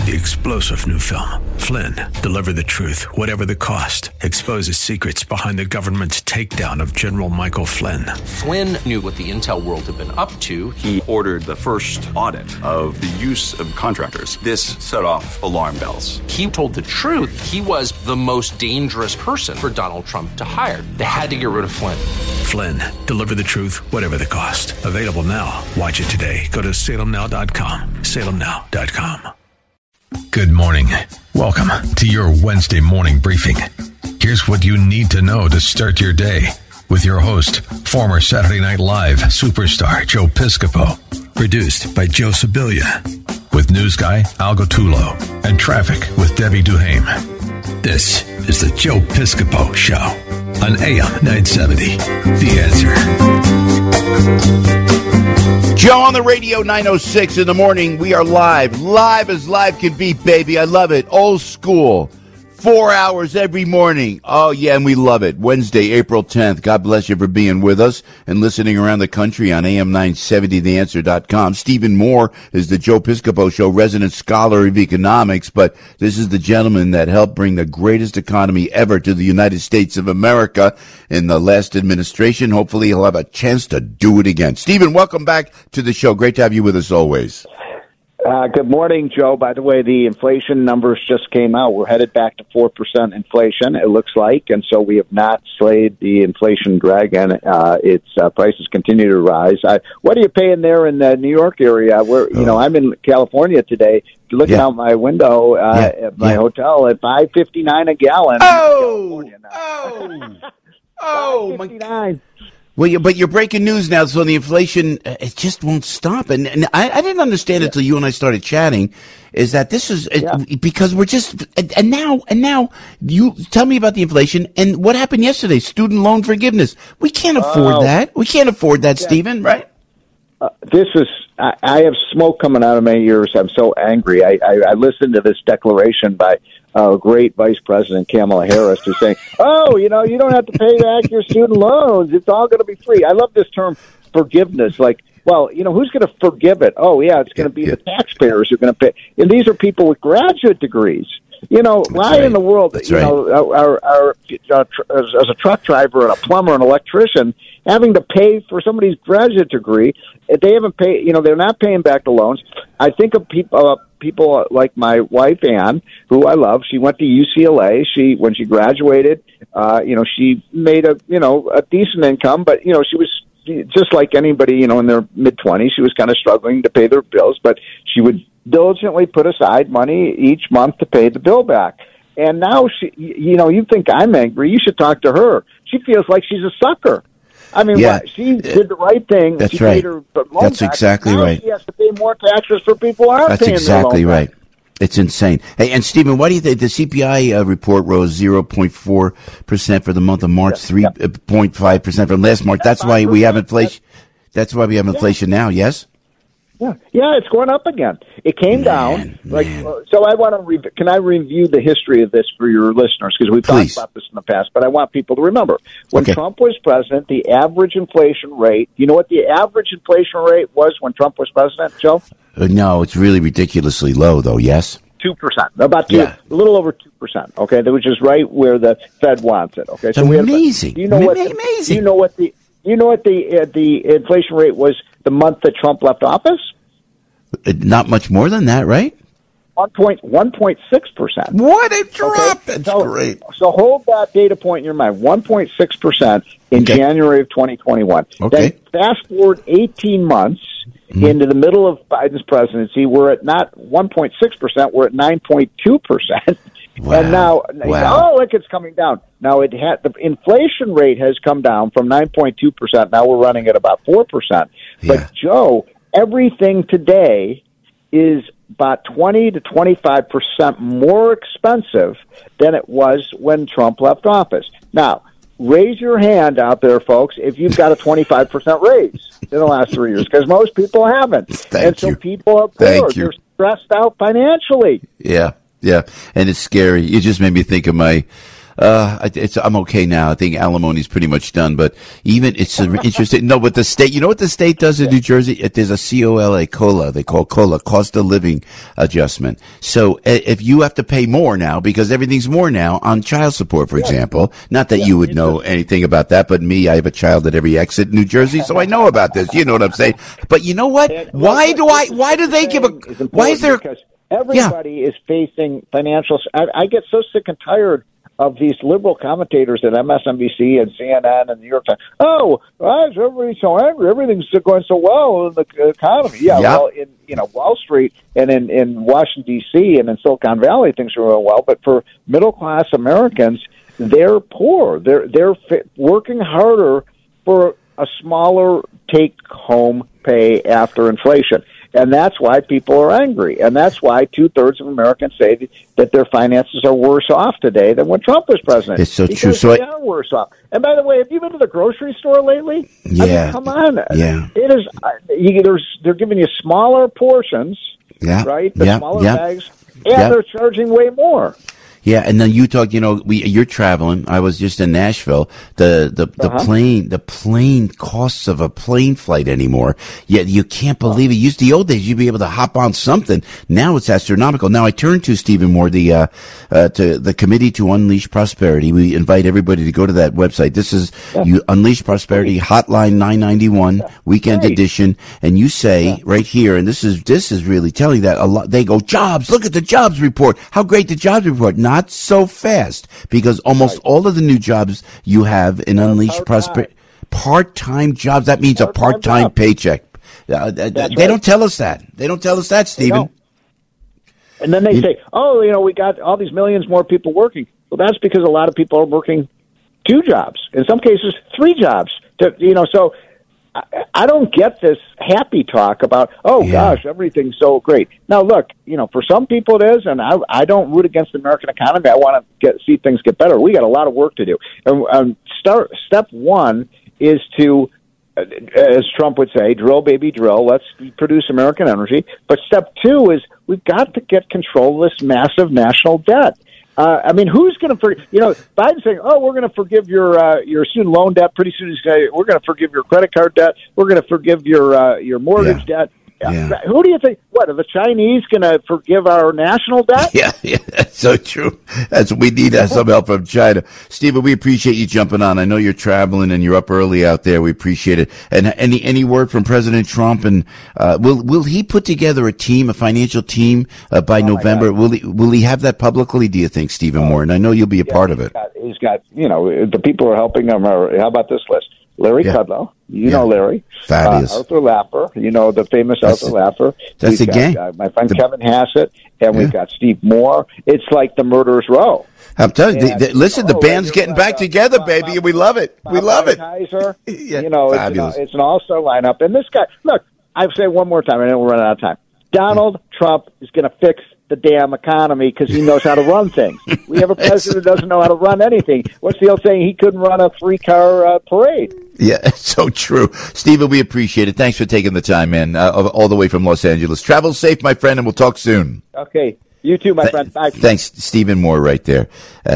the explosive new film, Flynn, Deliver the Truth, Whatever the Cost, exposes secrets behind the government's takedown of General Michael Flynn. Flynn knew what the intel world had been up to. He ordered the first audit of the use of contractors. This set off alarm bells. He told the truth. He was the most dangerous person for Donald Trump to hire. They had to get rid of Flynn. Flynn, Deliver the Truth, Whatever the Cost. Available now. Watch it today. Go to salemnow.com. salemnow.com. Good morning. Welcome to your Wednesday morning briefing. Here's what you need to know to start your day with your host, former Saturday Night Live superstar Joe Piscopo. Produced by Joe Sibilia. With news guy Al Gottulo and traffic with Debbie Duhame. This is the Joe Piscopo Show on AM 970. The Answer. Joe on the radio, 9:06 in the morning. We are live. Live as live can be, baby. I love it. Old school. 4 hours every morning. Oh, yeah, and we love it. Wednesday, April 10th. God bless you for being with us and listening around the country on AM970theanswer.com. Stephen Moore is the Joe Piscopo Show resident scholar of economics, but this is the gentleman that helped bring the greatest economy ever to the United States of America in the last administration. Hopefully he'll have a chance to do it again. Stephen, welcome back to the show. Great to have you with us always. Good morning, Joe. By the way, the inflation numbers just came out. We're headed back to 4% inflation, it looks like, and so we have not slayed the inflation dragon. Its prices continue to rise. What are you paying there in the New York area? Where I'm in California today. Looking out my window at my hotel at $5.59 a gallon. $5.59. Well, but you're breaking news now, so the inflation, it just won't stop. And I didn't understand it until you and I started chatting, is that this is, because we're just, and now, you tell me about the inflation, and what happened yesterday, student loan forgiveness. We can't afford that. We can't afford that, Stephen, right? I have smoke coming out of my ears. I'm so angry. I listened to this declaration by great Vice President Kamala Harris who's saying, you don't have to pay back your student loans. It's all going to be free. I love this term forgiveness. Like, well, who's going to forgive it? Oh, yeah, it's going to be the taxpayers who are going to pay. And these are people with graduate degrees. Why in the world, as a truck driver and a plumber and electrician, having to pay for somebody's graduate degree, they haven't paid, they're not paying back the loans. I think of people like my wife, Ann, who I love. She went to UCLA. When she graduated, she made a decent income, but, she was just like anybody, in their mid-20s. She was kind of struggling to pay their bills, but she would diligently put aside money each month to pay the bill back. And now you think I'm angry. You should talk to her. She feels like she's a sucker. I mean, she did the right thing. That's she right. Paid her loan That's back. exactly now right. She has to pay more taxes for people who aren't That's paying exactly their loan right. back. It's insane. Hey, and Stephen, why do you think the CPI report rose 0.4% for the month of March, 3.5% from last March? That's why we have inflation. That's why we have inflation now. Yes. Yeah, it's going up again. It came down. So I want to. Can I review the history of this for your listeners? Because we've talked about this in the past, but I want people to remember when Trump was president, the average inflation rate. You know what the average inflation rate was when Trump was president, Joe? No, it's really ridiculously low, though. Yes. 2%, about a little over 2%. Okay, which is right where the Fed wants it. Okay, so amazing. Do you know what the inflation rate was the month that Trump left office? Not much more than that, right? 1.6%. What a drop! Okay? That's great. So hold that data point in your mind. 1.6% in January of 2021. Okay. Then fast forward 18 months into the middle of Biden's presidency. We're at not 1.6%. We're at 9.2%. Wow. And now, look, it's coming down. Now the inflation rate has come down from 9.2%. Now we're running at about 4%. Yeah. But Joe, everything today is about 20 to 25% more expensive than it was when Trump left office. Now, raise your hand out there, folks, if you've got a 25% raise in the last 3 years, because most people haven't. So people are poor. They're stressed out financially. Yeah, and it's scary. You just made me think of my I'm okay now. I think alimony's pretty much done, but even it's interesting. No, but the state, you know what the state does in New Jersey? There's a COLA, they call COLA, cost of living adjustment. So if you have to pay more now, because everything's more now on child support, for example, not that you would know anything about that, but me, I have a child at every exit in New Jersey, so I know about this. You know what I'm saying? But you know what? Why do they give why is there? Because everybody is facing financial. I get so sick and tired of these liberal commentators at MSNBC and CNN and the New York Times. Oh, why is everybody so angry? Everything's going so well in the economy. Yeah, well, in Wall Street and in Washington D.C. and in Silicon Valley, things are going well. But for middle class Americans, they're poor. They're working harder for a smaller take home pay after inflation. And that's why people are angry. And that's why 2/3 of Americans say that their finances are worse off today than when Trump was president. It's so because true. They are worse off. And by the way, have you been to the grocery store lately? Yeah. I mean, come on. Yeah. It is. They're giving you smaller portions, right? The smaller bags, and they're charging way more. Yeah, and then you talk. You're traveling. I was just in Nashville. The plane costs of a plane flight anymore. Yet you can't believe it. Used the old days, you'd be able to hop on something. Now it's astronomical. Now I turn to Stephen Moore, to the Committee to Unleash Prosperity. We invite everybody to go to that website. This is you Unleash Prosperity Hotline 991 Weekend Edition, and you say right here, and this is really telling that a lot. They go jobs. Look at the jobs report. How great the jobs report. Not so fast, because almost all of the new jobs you have in Unleashed Prosperity, part-time jobs. That means a part-time paycheck. They don't tell us that. They don't tell us that, Stephen. And then they say, we got all these millions more people working. Well, that's because a lot of people are working 2 jobs, in some cases 3 jobs. So I don't get this happy talk about, gosh, everything's so great. Now, look, for some people it is, and I don't root against the American economy. I want to see things get better. We got a lot of work to do. And step one is to, as Trump would say, drill, baby, drill. Let's produce American energy. But step 2 is we've got to get control of this massive national debt. Who's going to forgive? Biden's saying, we're going to forgive your student loan debt. Pretty soon he's going to, we're going to forgive your credit card debt. We're going to forgive your mortgage debt. Yeah. Who do you think? What, are the Chinese going to forgive our national debt? Yeah, that's so true. That's what we need, some help from China. Stephen, we appreciate you jumping on. I know you're traveling and you're up early out there. We appreciate it. And any word from President Trump? And will he put together a financial team by November? Will he have that publicly? Do you think, Stephen Moore? And I know you'll be a part of it. He's got the people who are helping him are. How about this list? Larry Kudlow, know Larry. Fabulous. Arthur Laffer, the famous Arthur Laffer. That's the gang. My friend Kevin Hassett, and we've got Steve Moore. It's like the murderer's row. I'm telling you, listen, the band's getting back together, baby, and we love it. We love it. Kaiser, fabulous. It's an all-star lineup. And this guy, look, I've said one more time, I know we're running out of time. Donald Trump is going to fix the damn economy because he knows how to run things. We have a president who doesn't know how to run anything. What's the old saying? He couldn't run a 3-car parade. Yeah, it's so true. Stephen, we appreciate it. Thanks for taking the time, man, all the way from Los Angeles. Travel safe, my friend, and we'll talk soon. Okay. You too, my friend. Bye. Thanks, Stephen Moore, right there.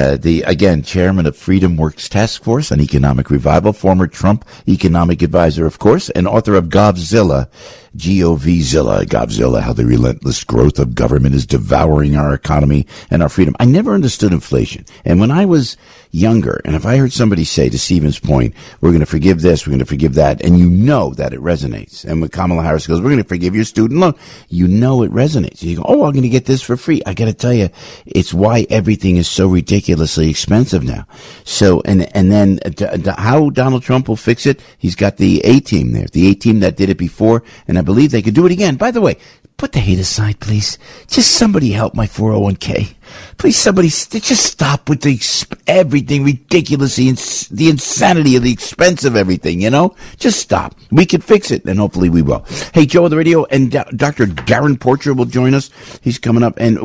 Chairman of Freedom Works Task Force on Economic Revival, former Trump economic advisor, of course, and author of Govzilla, Govzilla, how the relentless growth of government is devouring our economy and our freedom. I never understood inflation. And when I was younger, and if I heard somebody say, to Stephen's point, we're going to forgive this, we're going to forgive that, and you know that it resonates. And when Kamala Harris goes, we're going to forgive your student loan, you know it resonates. You go, I'm going to get this for free. I got to tell you, it's why everything is so ridiculously expensive now. So, and then how Donald Trump will fix it, he's got the A-team there, the A-team that did it before, and I believe they could do it again. By the way, put the hate aside, please. Just somebody help my 401k. Please, somebody, just stop with everything ridiculous, the insanity of the expense of everything, Just stop. We can fix it, and hopefully we will. Hey, Joe on the radio, and Dr. Darren Porcher will join us. He's coming up. And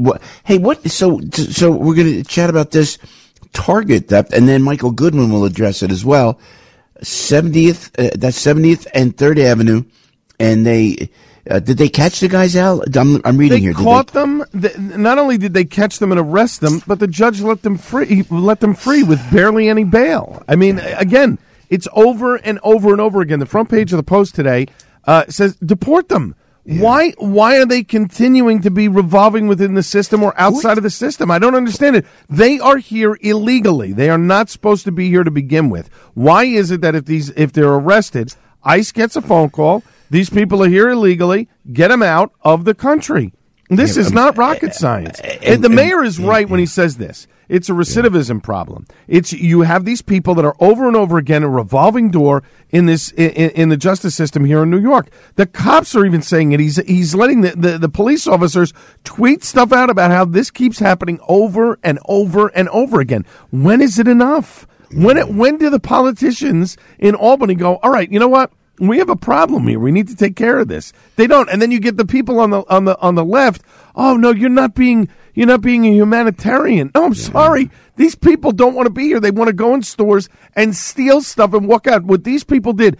so we're going to chat about this Target theft, and then Michael Goodman will address it as well. 70th and 3rd Avenue, and Did they catch the guys, Al? I'm reading here. They caught them. Not only did they catch them and arrest them, but the judge let them free. He let them free with barely any bail. I mean, again, it's over and over and over again. The front page of the Post today says, deport them. Yeah. Why are they continuing to be revolving within the system or outside of the system? I don't understand it. They are here illegally. They are not supposed to be here to begin with. Why is it that if they're arrested, ICE gets a phone call, these people are here illegally, get them out of the country? This is not rocket science. The mayor is right when he says this. It's a recidivism problem. You have these people that are over and over again a revolving door in this in the justice system here in New York. The cops are even saying it. He's letting the police officers tweet stuff out about how this keeps happening over and over and over again. When is it enough? When do the politicians in Albany go, all right, you know what? We have a problem here. We need to take care of this. They don't. And then you get the people on the left. Oh no, you're not being a humanitarian. No, I'm sorry. These people don't want to be here. They want to go in stores and steal stuff and walk out. What these people did,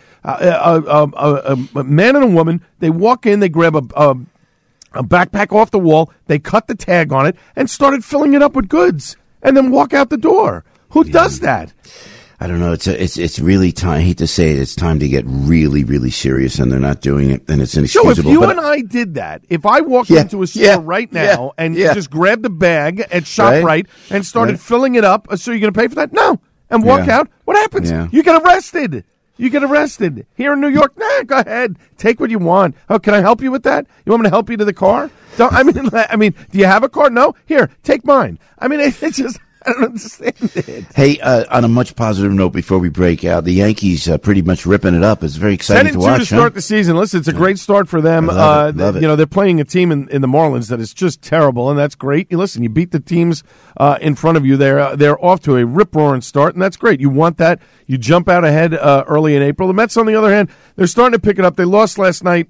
a man and a woman, they walk in, they grab a backpack off the wall, they cut the tag on it, and started filling it up with goods, and then walk out the door. Who does that? I don't know. It's really time. I hate to say it. It's time to get really, really serious, and they're not doing it, and it's inexcusable. So if you and I did that, if I walked into a store right now and just grabbed a bag at ShopRite and started filling it up, so you're going to pay for that? No. And walk out? What happens? Yeah. You get arrested. You get arrested. Here in New York, go ahead. Take what you want. Oh, can I help you with that? You want me to help you to the car? I mean, do you have a car? No? Here, take mine. I mean, it's just... I don't understand it. Hey, on a much positive note, before we break out, the Yankees pretty much ripping it up. It's very exciting to watch. 7-2 to start the season. Listen, it's a great start for them. Love it. You know, they're playing a team in the Marlins that is just terrible, and that's great. Listen, you beat the teams in front of you. They're off to a rip-roaring start, and that's great. You want that. You jump out ahead early in April. The Mets, on the other hand, they're starting to pick it up. They lost last night.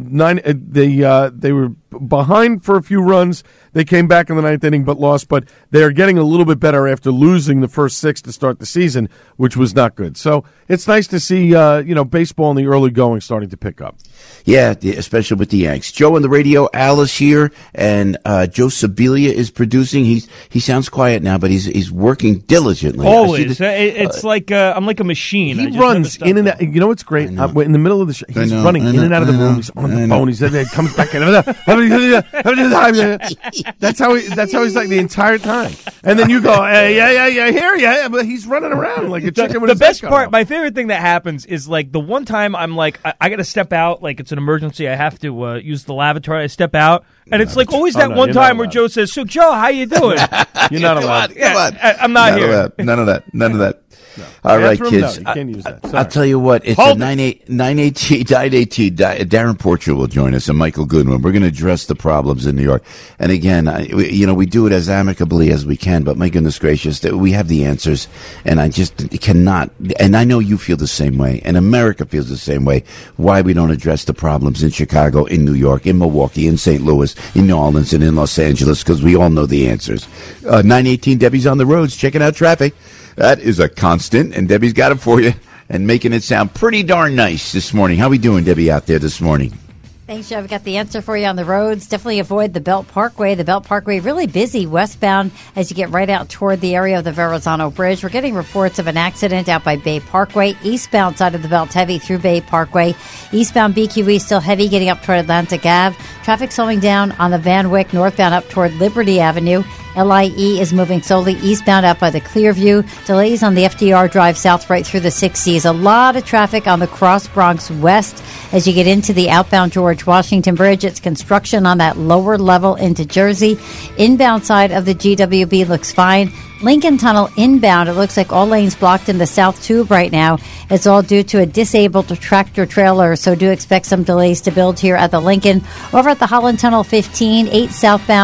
They were behind for a few runs. They came back in the ninth inning but lost, but they're getting a little bit better after losing the first 6 to start the season, which was not good. So it's nice to see baseball in the early going starting to pick up. Yeah, especially with the Yanks. Joe on the radio, Al is here, and Joe Sibilia is producing. He sounds quiet now, but he's working diligently. Always. It's like I'm like a machine. He runs in and out. You know what's great? In the middle of the show, he's running in and out of the room. He's on the phone. He comes back in. That's how he's like the entire time. And then you go, yeah, but he's running around like a chicken with the best part. My favorite thing that happens is like the one time I'm like, I got to step out, like it's an emergency. I have to use the lavatory. I step out, and it's like always that one time where Joe says, "So Joe, how you doing?" You're not allowed. Come on. I'm not here. None of that. No. All right, kids. You can't use that. I'll tell you what. It's 918. Darren Portugal will join us and Michael Goodwin. We're going to address the problems in New York. And again, we do it as amicably as we can. But my goodness gracious, that we have the answers, and I just cannot. And I know you feel the same way, and America feels the same way. Why we don't address the problems in Chicago, in New York, in Milwaukee, in St. Louis, in New Orleans, and in Los Angeles? Because we all know the answers. 918 Debbie's on the roads, checking out traffic. That is a constant, and Debbie's got it for you and making it sound pretty darn nice this morning. How we doing, Debbie, out there this morning? Thanks, Joe. I've got the answer for you on the roads. Definitely avoid the Belt Parkway. The Belt Parkway really busy westbound as you get right out toward the area of the Verrazano Bridge. We're getting reports of an accident out by Bay Parkway. Eastbound side of the Belt heavy through Bay Parkway. Eastbound BQE still heavy getting up toward Atlantic Ave. Traffic slowing down on the Van Wyck northbound up toward Liberty Avenue. LIE is moving slowly eastbound out by the Clearview. Delays on the FDR Drive south right through the 60s. A lot of traffic on the Cross Bronx West as you get into the outbound George Washington Bridge. It's construction on that lower level into Jersey. Inbound side of the GWB looks fine. Lincoln Tunnel inbound, it looks like all lanes blocked in the South Tube right now. It's all due to a disabled tractor trailer, so do expect some delays to build here at the Lincoln. Over at the Holland Tunnel 15, 8 southbound,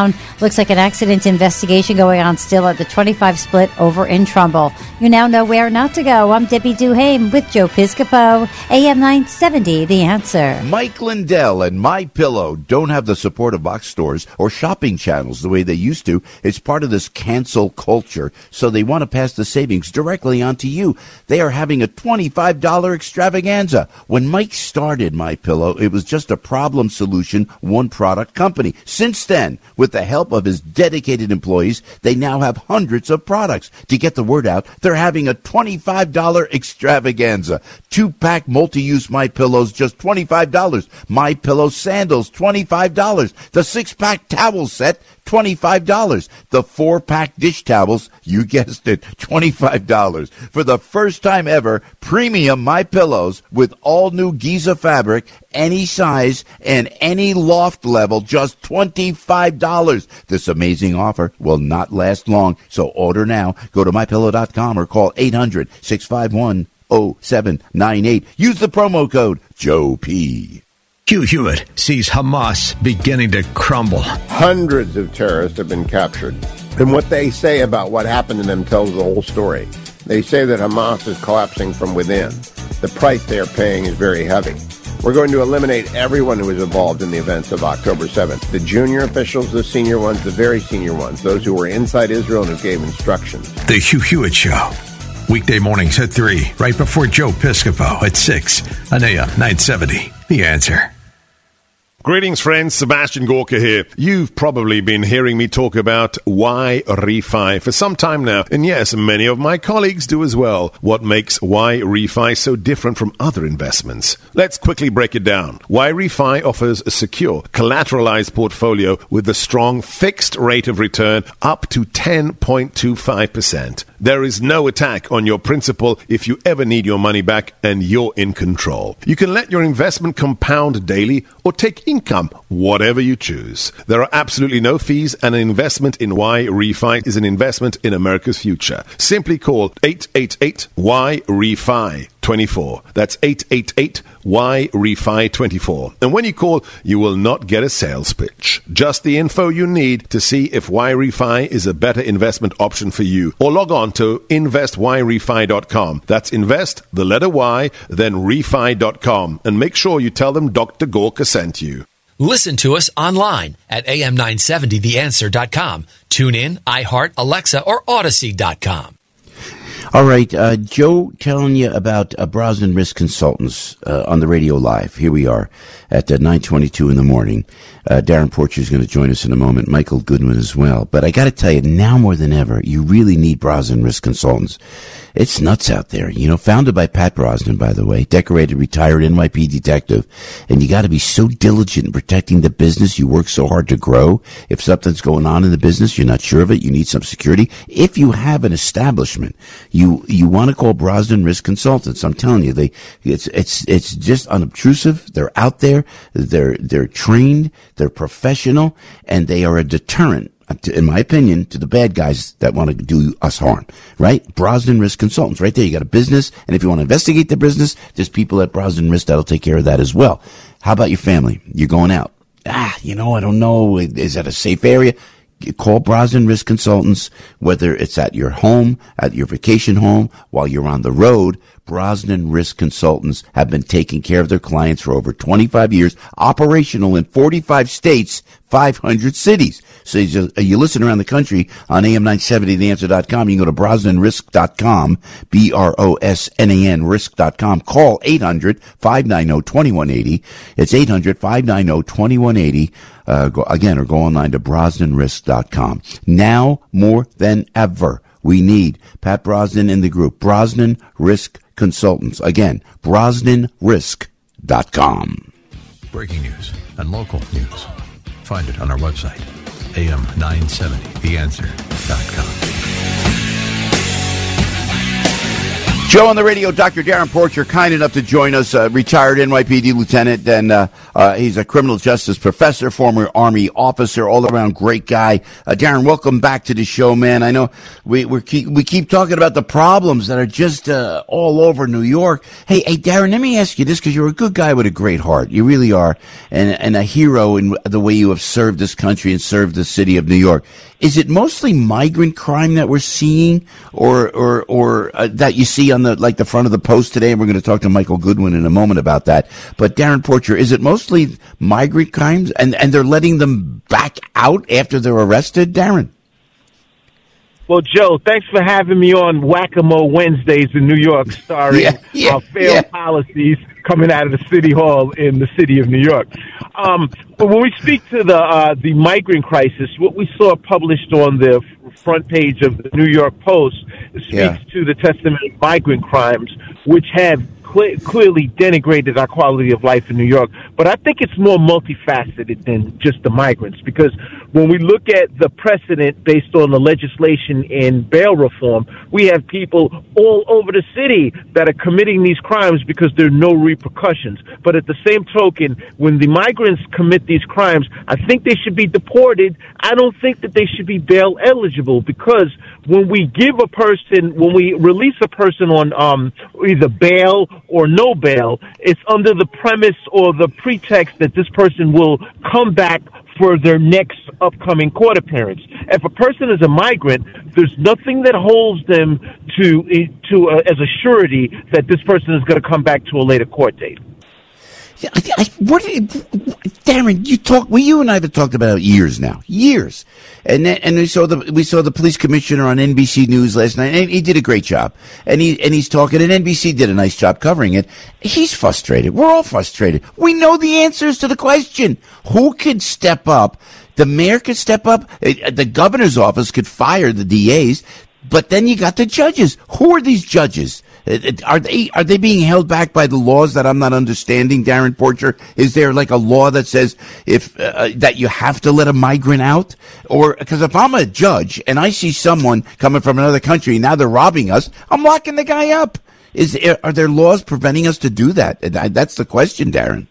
Looks like an accident investigation going on still at the 25 split over in Trumbull. You now know where not to go. I'm Debbie Duhame with Joe Piscopo, AM 970, The Answer. Mike Lindell and MyPillow don't have the support of box stores or shopping channels the way they used to. It's part of this cancel culture, so they want to pass the savings directly on to you. They are having a $25 extravaganza. When Mike started MyPillow, it was just a problem solution, one product company. Since then, with the help of his dedicated employees, they now have hundreds of products. To get the word out, they're having a $25 extravaganza. 2-pack multi-use MyPillows, just $25. MyPillow sandals, $25. The 6-pack towel set, $25. The 4-pack dish towels, you guessed it, $25. For the first time ever, premium MyPillows with all new Giza fabric, any size and any loft level, just $25. This amazing offer will not last long, so order now. Go to MyPillow.com or call 800-651-0798. Use the promo code Joe P. Hugh Hewitt sees Hamas beginning to crumble. Hundreds of terrorists have been captured. And what they say about what happened to them tells the whole story. They say that Hamas is collapsing from within. The price they are paying is very heavy. We're going to eliminate everyone who was involved in the events of October 7th. The junior officials, the senior ones, the very senior ones, those who were inside Israel and who gave instructions. The Hugh Hewitt Show. Weekday mornings at 3, right before Joe Piscopo at 6 on AM 970. The Answer. Greetings, friends. Sebastian Gorka here. You've probably been hearing me talk about YRefi for some time now. And yes, many of my colleagues do as well. What makes YRefi so different from other investments? Let's quickly break it down. YRefi offers a secure, collateralized portfolio with a strong fixed rate of return up to 10.25%. There is no attack on your principal if you ever need your money back, and you're in control. You can let your investment compound daily or take income, whatever you choose. There are absolutely no fees, and an investment in YRefi is an investment in America's future. Simply call 888-YRefi-24. That's 888-YRefi-24. And when you call, you will not get a sales pitch. Just the info you need to see if YRefi is a better investment option for you. Or log on to investYRefi.com. That's invest, the letter Y, then refi.com. And make sure you tell them Dr. Gorka sent you. Listen to us online at am970theanswer.com. Tune in, iHeart, Alexa, or Odyssey.com. All right, Joe telling you about Brosnan Risk Consultants on the radio live. Here we are at 9:22 in the morning. Darren Porcher is going to join us in a moment. Michael Goodman as well. But I got to tell you, now more than ever, you really need Brosnan Risk Consultants. It's nuts out there. You know, founded by Pat Brosnan, by the way, decorated, retired NYPD detective. And you got to be so diligent in protecting the business you work so hard to grow. If something's going on in the business, you're not sure of it, you need some security. If you have an establishment, you want to call Brosnan Risk Consultants. I'm telling you, it's just unobtrusive. They're out there. They're trained. They're professional, and they are a deterrent, in my opinion, to the bad guys that want to do us harm, right? Brosnan Risk Consultants, right there. You got a business, and if you want to investigate the business, there's people at Brosnan Risk that'll take care of that as well. How about your family? You're going out. I don't know. Is that a safe area? Call Brosnan Risk Consultants, whether it's at your home, at your vacation home, while you're on the road. Brosnan Risk Consultants have been taking care of their clients for over 25 years, operational in 45 states, 500 cities. So you listen around the country on AM970theanswer.com. You can go to brosnanrisk.com, BROSNAN risk.com. Call 800-590-2180. It's 800-590-2180. Or go online to brosnanrisk.com. Now more than ever, we need Pat Brosnan in the group. Brosnan Risk Consultants. Again, brosnanrisk.com. Breaking news and local news. Find it on our website, am970theanswer.com. Joe on the radio, Dr. Darren Porcher, kind enough to join us, retired NYPD lieutenant, and he's a criminal justice professor, former Army officer, all-around great guy. Darren, welcome back to the show, man. I know we keep talking about the problems that are just all over New York. Hey, Darren, let me ask you this, because you're a good guy with a great heart. You really are, and a hero in the way you have served this country and served the city of New York. Is it mostly migrant crime that we're seeing, or that you see on the front of the Post today? And we're going to talk to Michael Goodwin in a moment about that. But Darren Porcher, is it mostly migrant crimes, and they're letting them back out after they're arrested, Darren? Well, Joe, thanks for having me on Whack-A-Mole Wednesdays in New York, starring failed policies coming out of the City Hall in the city of New York. But when we speak to the migrant crisis, what we saw published on the front page of the New York Post speaks to the testament of migrant crimes, which have clearly denigrated our quality of life in New York. But I think it's more multifaceted than just the migrants, because when we look at the precedent based on the legislation in bail reform, we have people all over the city that are committing these crimes because there are no repercussions. But at the same token, when the migrants commit these crimes, I think they should be deported. I don't think that they should be bail eligible, because when we release a person on either bail or no bail, it's under the premise or the pretext that this person will come back for their next upcoming court appearance. If a person is a migrant, there's nothing that holds them as a surety that this person is going to come back to a later court date. Darren, you and I have talked about it years now, and we saw the police commissioner on NBC News last night, and he did a great job, and he's talking, and NBC did a nice job covering it. He's frustrated. We're all frustrated. We know the answers to the question: who could step up? The mayor could step up. The governor's office could fire the DAs. But then you got the judges. Who are these judges? Are they being held back by the laws that I'm not understanding, Darren Porcher? Is there like a law that says that you have to let a migrant out? Or because if I'm a judge and I see someone coming from another country and now they're robbing us, I'm locking the guy up. Are there laws preventing us to do that? That's the question, Darren.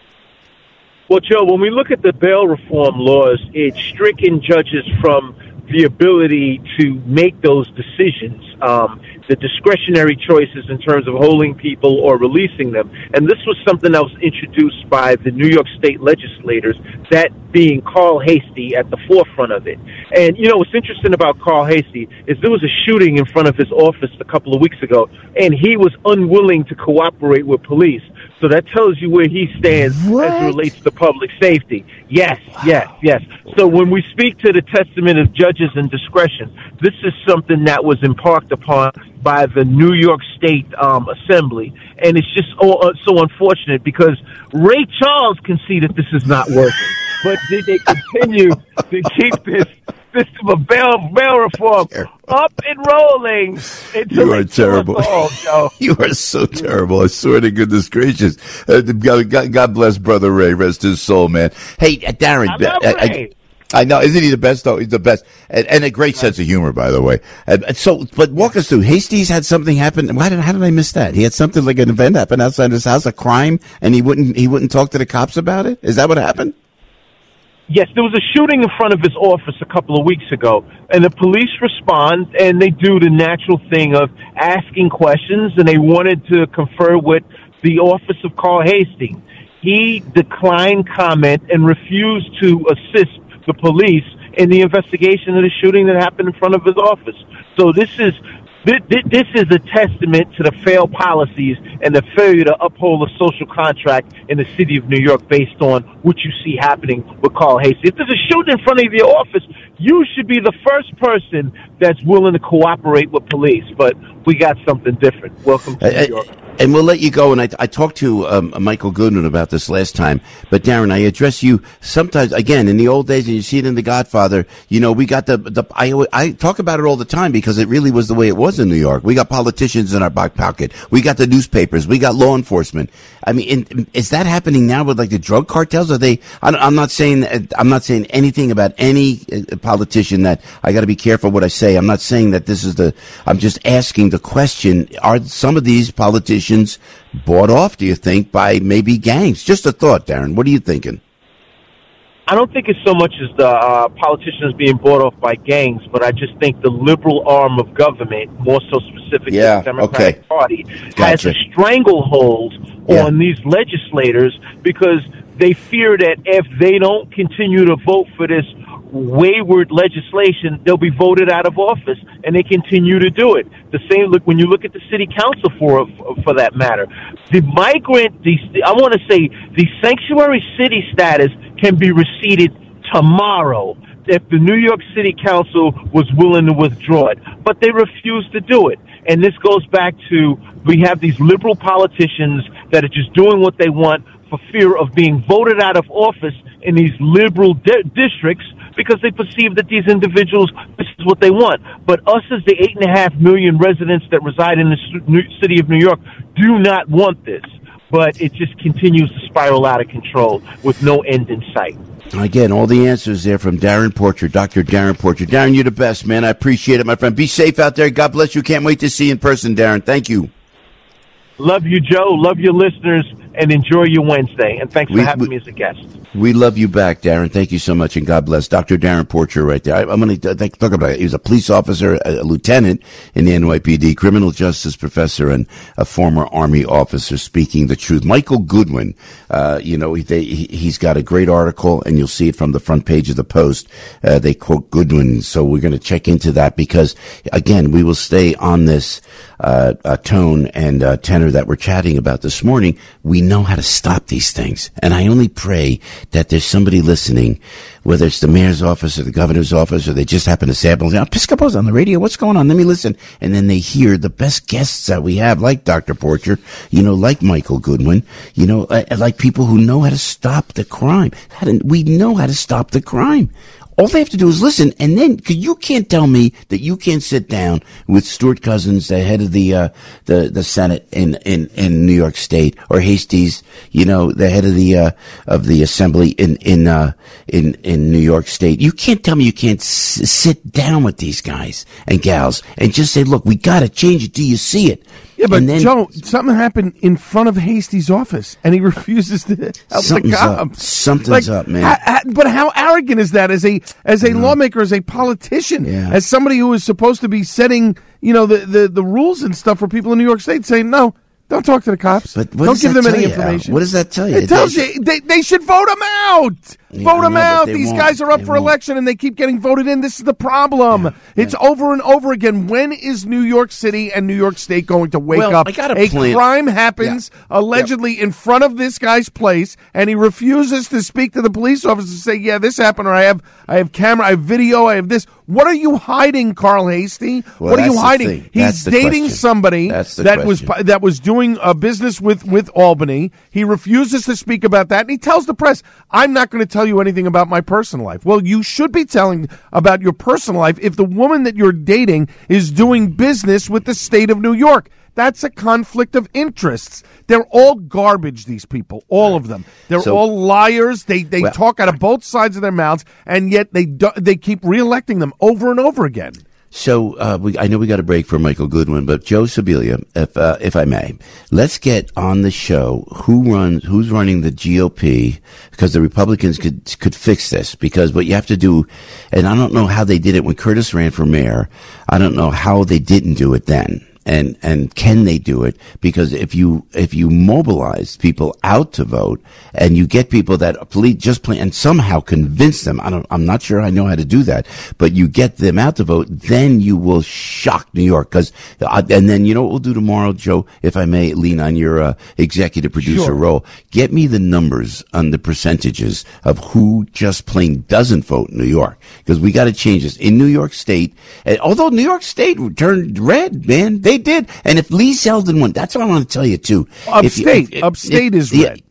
Well, Joe, when we look at the bail reform laws, it's stricken judges from the ability to make those decisions, the discretionary choices in terms of holding people or releasing them. And this was something that was introduced by the New York State legislators, that being Carl Heastie at the forefront of it. And, what's interesting about Carl Heastie is there was a shooting in front of his office a couple of weeks ago, and he was unwilling to cooperate with police. So that tells you where he stands as it relates to public safety. Yes. So when we speak to the testament of judges and discretion, this is something that was embarked upon by the New York State Assembly. And it's just so unfortunate, because Ray Charles can see that this is not working. But they continue to keep this system of bail reform up and rolling until you are terrible. Joe. You are so terrible. I swear to goodness gracious. God bless Brother Ray. Rest his soul, man. Hey, Darren. I love Ray. I know. Isn't he the best, though? He's the best. And a great sense of humor, by the way. But walk us through. Hastie's had something happen. How did I miss that? He had something like an event happen outside his house, a crime, and he wouldn't talk to the cops about it? Is that what happened? Yes, there was a shooting in front of his office a couple of weeks ago, and the police respond, and they do the natural thing of asking questions, and they wanted to confer with the office of Carl Heastie. He declined comment and refused to assist the police in the investigation of the shooting that happened in front of his office. So this is a testament to the failed policies and the failure to uphold a social contract in the city of New York based on what you see happening with Carl Heastie. If there's a shooting in front of your office, you should be the first person that's willing to cooperate with police. But we got something different. Welcome to New York. And we'll let you go. And I talked to Michael Goodwin about this last time. But, Darren, I address you sometimes, again, in the old days, and you see it in The Godfather, we got I talk about it all the time because it really was the way it was in New York. We got politicians in our back pocket. We got the newspapers. We got law enforcement. I mean, is that happening now with like the drug cartels? Are they? I'm not saying anything about any politician that I got to be careful what I say. I'm not saying that this is I'm just asking the question: are some of these politicians bought off? Do you think by maybe gangs? Just a thought, Darren. What are you thinking? I don't think it's so much as the politicians being bought off by gangs, but I just think the liberal arm of government, more so specifically the Democratic Party, has a stranglehold on these legislators because they fear that if they don't continue to vote for this wayward legislation, they'll be voted out of office, and they continue to do it. The same look when you look at the city council for that matter. The sanctuary city status can be receded tomorrow if the New York City Council was willing to withdraw it, but they refuse to do it. And this goes back to we have these liberal politicians that are just doing what they want for fear of being voted out of office in these liberal districts because they perceive that these individuals, this is what they want. But us as the 8.5 million residents that reside in the city of New York do not want this. But it just continues to spiral out of control with no end in sight. Again, all the answers there from Darren Porcher, Dr. Darren Porcher. Darren, you're the best, man. I appreciate it, my friend. Be safe out there. God bless you. Can't wait to see you in person, Darren. Thank you. Love you, Joe. Love your listeners, and enjoy your Wednesday. And thanks for having me as a guest. We love you back, Darren. Thank you so much, and God bless. Dr. Darren Porcher right there. I'm going to talk about it. He was a police officer, a lieutenant in the NYPD, criminal justice professor, and a former Army officer speaking the truth. Michael Goodwin, he's got a great article, and you'll see it from the front page of the Post. They quote Goodwin, so we're going to check into that because, again, we will stay on this tone and tenor that we're chatting about this morning. We know how to stop these things, and I only pray that there's somebody listening, whether it's the mayor's office or the governor's office, or they just happen to sample, Piscopo's on the radio, what's going on? Let me listen. And then they hear the best guests that we have, like Dr. Porcher, like Michael Goodwin, like people who know how to stop the crime. We know how to stop the crime. All they have to do is listen, and then you can't tell me that you can't sit down with Stuart Cousins, the head of the Senate in New York State, or Hastings, the head of the Assembly in New York State. You can't tell me you can't sit down with these guys and gals and just say, "Look, we got to change it. Do you see it?" Yeah, but Joe, something happened in front of Hasty's office, and he refuses to help the cops. Something's up, man. But how arrogant is that as a lawmaker, as a politician, as somebody who is supposed to be setting, the rules and stuff for people in New York State, saying, no, don't talk to the cops. But don't give them any information. What does that tell you? It tells you they should vote them out. Vote them out. These guys are up for election, and they keep getting voted in. This is the problem. It's over and over again. When is New York City and New York State going to wake up? A crime happens allegedly in front of this guy's place, and he refuses to speak to the police officer and say, "Yeah, this happened," or "I have camera, I have video, I have this." What are you hiding, Carl Hasty? Well, what are you hiding? He's dating somebody that was doing a business with Albany. He refuses to speak about that, and he tells the press, "I'm not going to tell you anything about my personal life." Well, you should be telling about your personal life if the woman that you're dating is doing business with the state of New York. That's a conflict of interests. They're all garbage, these people, all of them. They're all liars. They talk out of both sides of their mouths, and yet they keep reelecting them over and over again. So I know we got a break for Michael Goodwin, but Joe Sibilia, if I may, let's get on the show who's running the GOP, because the Republicans could fix this. Because what you have to do, and I don't know how they did it when Curtis ran for mayor. I don't know how they didn't do it then. And can they do it? Because if you mobilize people out to vote and you get people that and somehow convince them, I'm not sure I know how to do that, but you get them out to vote, then you will shock New York. And then you know what we'll do tomorrow, Joe, if I may lean on your executive producer role. Get me the numbers on the percentages of who just plain doesn't vote in New York, because we got to change this in New York State. Although New York State turned red, man, they did. And if Lee Zeldin won, that's what I want to tell you too. Upstate is red.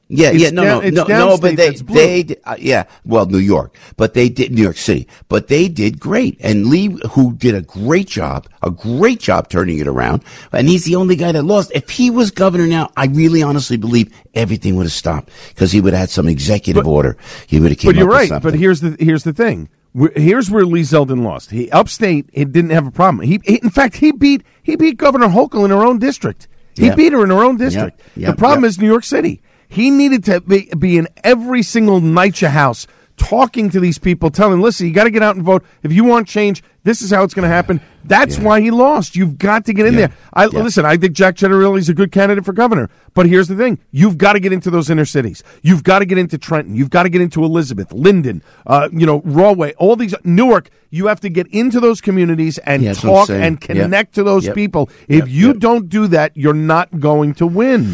Well, New York, but they did New York City, but they did great. And Lee, who did a great job turning it around, and he's the only guy that lost. If he was governor now, I really honestly believe everything would have stopped because he would have had some executive order. He would have came up with something. But here's the thing. Here's where Lee Zeldin lost. Upstate, it didn't have a problem. In fact, he beat Governor Hochul in her own district. He beat her in her own district. The problem is New York City. He needed to be in every single NYCHA house talking to these people, telling them, listen, you got to get out and vote. If you want change, this is how it's going to happen. That's why he lost. You've got to get in there. Listen, I think Jack Ciattarelli's a good candidate for governor. But here's the thing. You've got to get into those inner cities. You've got to get into Trenton. You've got to get into Elizabeth, Linden, Rahway, all these, Newark. You have to get into those communities and talk and connect to those people. If you don't do that, you're not going to win.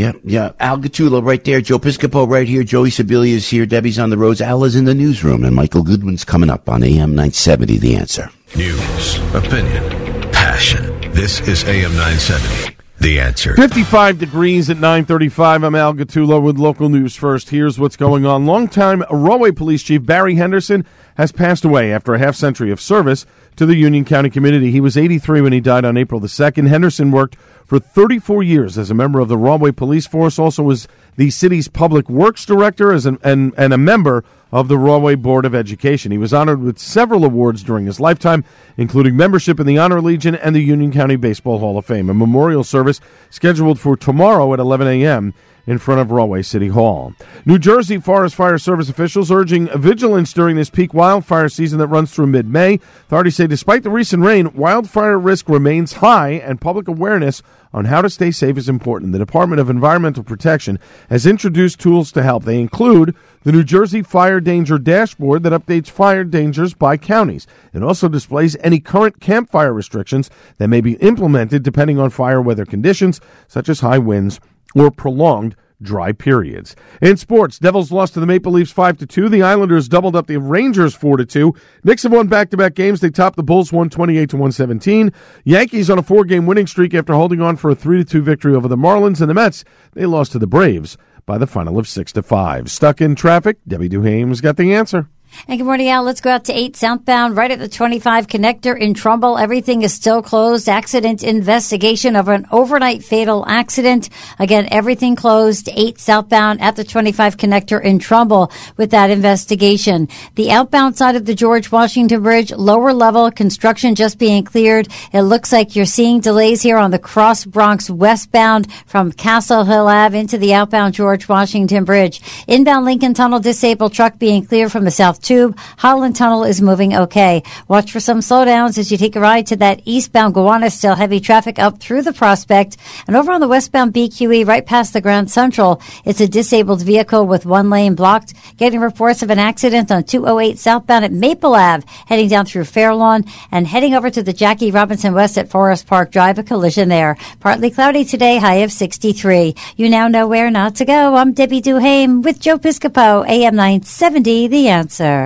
Al Gattullo right there. Joe Piscopo right here. Joey Sibilia is here. Debbie's on the roads. Al is in the newsroom. And Michael Goodwin's coming up on AM 970, The Answer. News, opinion, passion. This is AM 970, The Answer. 55 degrees at 9:35. I'm Al Gattullo with local news first. Here's what's going on. Longtime Rahway Police Chief Barry Henderson has passed away after a half-century of service to the Union County community. He was 83 when he died on April the 2nd. Henderson worked for 34 years as a member of the Rahway Police Force, also was the city's public works director and a member of the Rahway Board of Education. He was honored with several awards during his lifetime, including membership in the Honor Legion and the Union County Baseball Hall of Fame. A memorial service scheduled for tomorrow at 11 a.m. in front of Rahway City Hall. New Jersey Forest Fire Service officials urging vigilance during this peak wildfire season that runs through mid-May. Authorities say despite the recent rain, wildfire risk remains high and public awareness on how to stay safe is important. The Department of Environmental Protection has introduced tools to help. They include the New Jersey Fire Danger Dashboard that updates fire dangers by counties. It also displays any current campfire restrictions that may be implemented depending on fire weather conditions, such as high winds or prolonged dry periods. In sports, Devils lost to the Maple Leafs 5-2. The Islanders doubled up the Rangers 4-2. Knicks have won back-to-back games. They topped the Bulls 128-117. Yankees on a 4-game winning streak after holding on for a 3-2 victory over the Marlins. And the Mets, they lost to the Braves by the final of 6-5. Stuck in traffic? Debbie Duhame's got the answer. And good morning, Al. Let's go out to 8 southbound, right at the 25 connector in Trumbull. Everything is still closed. Accident investigation of an overnight fatal accident. Again, everything closed. 8 southbound at the 25 connector in Trumbull with that investigation. The outbound side of the George Washington Bridge, lower level construction just being cleared. It looks like you're seeing delays here on the Cross Bronx westbound from Castle Hill Ave into the outbound George Washington Bridge. Inbound Lincoln Tunnel disabled truck being cleared from the South Tube. Holland Tunnel is moving okay. Watch for some slowdowns as you take a ride to that eastbound Gowanus. Still heavy traffic up through the Prospect. And over on the westbound BQE, right past the Grand Central, it's a disabled vehicle with one lane blocked. Getting reports of an accident on 208 southbound at Maple Ave, heading down through Fairlawn and heading over to the Jackie Robinson West at Forest Park Drive. A collision there. Partly cloudy today, high of 63. You now know where not to go. I'm Debbie Duhame with Joe Piscopo, AM 970, The Answer.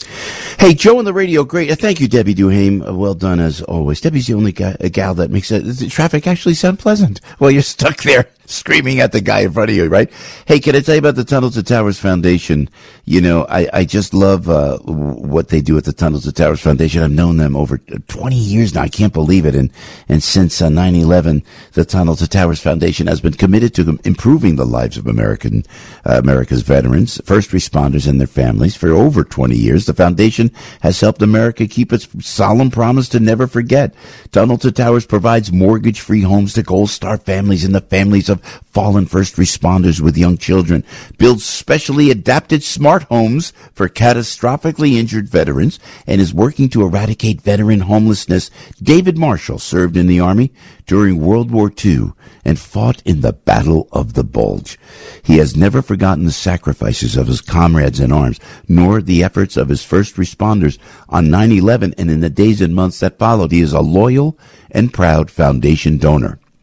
Hey, Joe on the radio, great. Thank you, Debbie Duhame. Well done, as always. Debbie's the only gal that makes the traffic actually sound pleasant while you're stuck there screaming at the guy in front of you, right? Hey, can I tell you about the Tunnels to Towers Foundation? You know, I just love what they do at the Tunnels to Towers Foundation. I've known them over 20 years now. I can't believe it. And since 9/11, the Tunnels to Towers Foundation has been committed to improving the lives of America's veterans, first responders, and their families. For over 20 years, the foundation has helped America keep its solemn promise to never forget. Tunnel to Towers provides mortgage-free homes to Gold Star families and the families of fallen first responders with young children, builds specially adapted smart homes for catastrophically injured veterans, and is working to eradicate veteran homelessness. David Marshall served in the Army during World War II and fought in the Battle of the Bulge. He has never forgotten the sacrifices of his comrades in arms, nor the efforts of his first responders on 9/11 and in the days and months that followed. He is a loyal and proud foundation donor.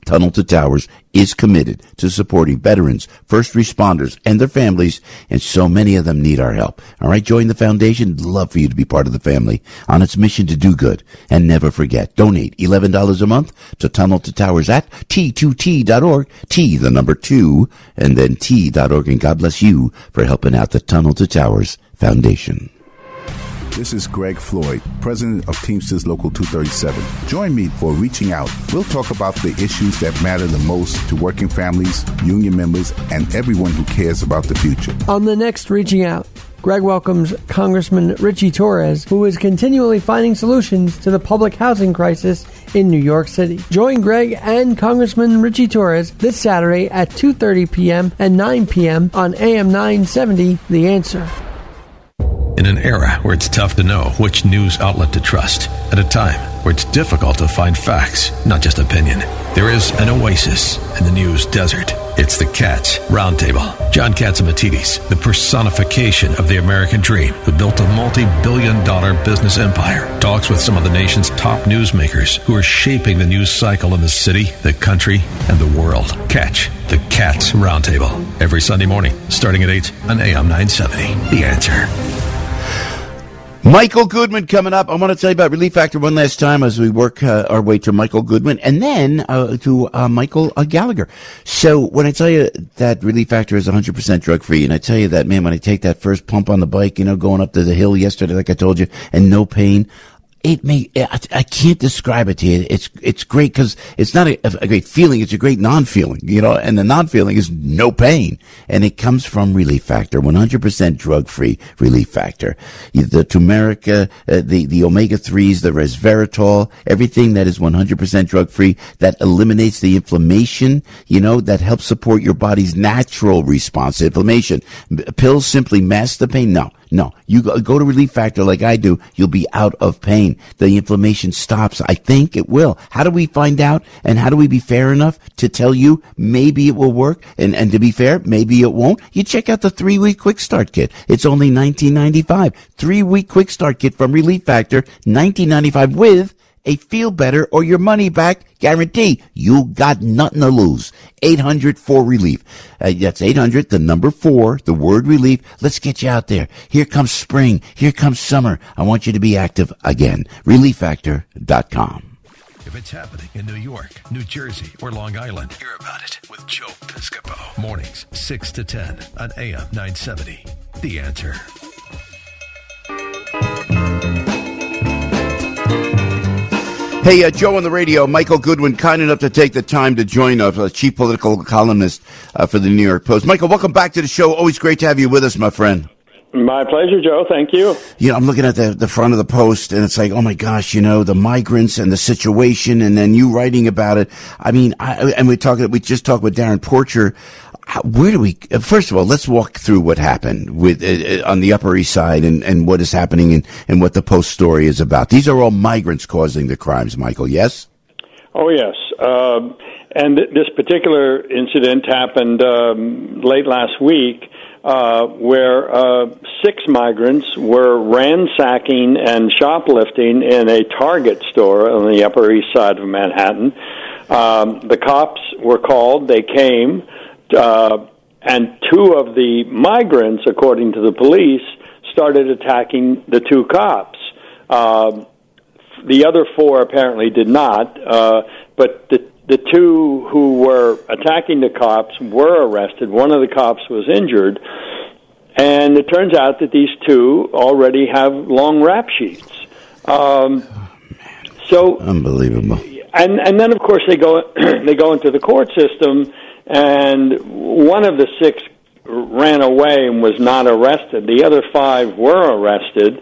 Tunnel to Towers is committed to supporting veterans, first responders, and their families, and so many of them need our help. All right, join the foundation. Love for you to be part of the family on its mission to do good. And never forget, donate $11 a month to Tunnel to Towers at T2T.org, T, the number 2, and then T.org. And God bless you for helping out the Tunnel to Towers Foundation. This is Greg Floyd, president of Teamsters Local 237. Join me for Reaching Out. We'll talk about the issues that matter the most to working families, union members, and everyone who cares about the future. On the next Reaching Out, Greg welcomes Congressman Richie Torres, who is continually finding solutions to the public housing crisis in New York City. Join Greg and Congressman Richie Torres this Saturday at 2:30 p.m. and 9 p.m. on AM 970, The Answer. In an era where it's tough to know which news outlet to trust, at a time where it's difficult to find facts, not just opinion, there is an oasis in the news desert. It's the Katz Roundtable. John Catsimatidis, the personification of the American dream, who built a multi-billion-dollar business empire, talks with some of the nation's top newsmakers who are shaping the news cycle in the city, the country, and the world. Catch the Katz Roundtable every Sunday morning, starting at 8 on AM 970. The Answer. Michael Goodman coming up. I want to tell you about Relief Factor one last time as we work our way to Michael Goodman and then to Michael Gallagher. So when I tell you that Relief Factor is 100% drug-free, and I tell you that, man, when I take that first pump on the bike, going up to the hill yesterday, like I told you, and no pain, I can't describe it to you. It's great because it's not a great feeling. It's a great non-feeling, and the non-feeling is no pain. And it comes from Relief Factor, 100% drug-free Relief Factor. The turmeric, the omega-3s, the resveratrol, everything that is 100% drug-free, that eliminates the inflammation, that helps support your body's natural response to inflammation. Pills simply mask the pain? No. You go to Relief Factor like I do, you'll be out of pain. The inflammation stops. I think it will. How do we find out? And how do we be fair enough to tell you maybe it will work? And to be fair, maybe it won't. You check out the 3-week Quick Start Kit. It's only $19.95. 3-week Quick Start Kit from Relief Factor, $19.95 with a feel better or your money back guarantee. You got nothing to lose. 800-4-RELIEF. That's 800, the number 4, the word relief. Let's get you out there. Here comes spring. Here comes summer. I want you to be active again. ReliefFactor.com. If it's happening in New York, New Jersey, or Long Island, hear about it with Joe Piscopo. Mornings, 6 to 10 on AM 970. The Answer. Hey, Joe on the radio, Michael Goodwin, kind enough to take the time to join us, chief political columnist for the New York Post. Michael, welcome back to the show. Always great to have you with us, my friend. My pleasure, Joe. Thank you. I'm looking at the front of the Post, and it's like, oh my gosh, the migrants and the situation, and then you writing about it. I mean, we just talked with Darren Porcher. Where do we? First of all, let's walk through what happened with on the Upper East Side and what is happening and what the Post story is about. These are all migrants causing the crimes, Michael. Yes. Oh yes, and this particular incident happened late last week, where 6 migrants were ransacking and shoplifting in a Target store on the Upper East Side of Manhattan. The cops were called. They came. And 2 of the migrants, according to the police, started attacking the 2 cops. The other 4 apparently did not, but the 2 who were attacking the cops were arrested. One of the cops was injured, and it turns out that these 2 already have long rap sheets. So unbelievable. And then, of course, they go into the court system. And one of the 6 ran away and was not arrested. The other 5 were arrested.